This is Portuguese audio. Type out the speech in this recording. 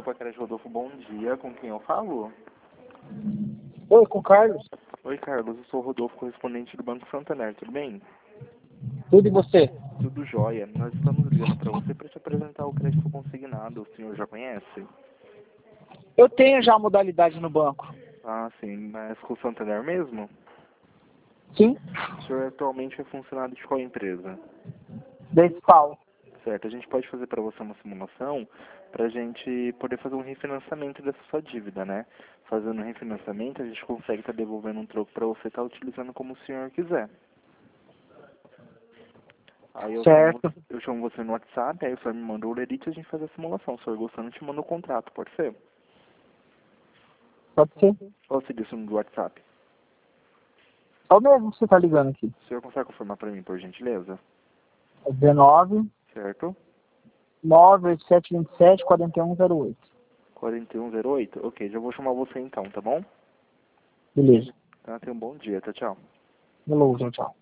Copa Crédito Rodolfo, bom dia. Com quem eu falo? Oi, com o Carlos. Oi, Carlos. Eu sou o Rodolfo, correspondente do Banco Santander. Tudo bem? Tudo e você? Tudo jóia. Nós estamos ligando para você para te apresentar o crédito consignado. O senhor já conhece? Eu tenho já a modalidade no banco. Ah, sim. Mas com o Santander mesmo? Sim? O senhor atualmente é funcionário de qual empresa? Principal. Certo. A gente pode fazer para você uma simulação para a gente poder fazer um refinanciamento dessa sua dívida, né? Fazendo um refinanciamento, a gente consegue estar devolvendo um troco para você estar utilizando como o senhor quiser. Aí Certo. eu chamo você no WhatsApp, aí o senhor me manda o lerite e a gente faz a simulação. O senhor gostando, eu te manda o contrato, pode ser? Pode ser. Qual seria o seu número do WhatsApp? É o mesmo que você tá ligando aqui. O senhor consegue confirmar para mim, por gentileza? É 19 Certo? 98727 4108. 4108? Ok, já vou chamar você então, tá bom? Beleza. Tá, tenha um bom dia, tchau, tchau. Beleza, tchau.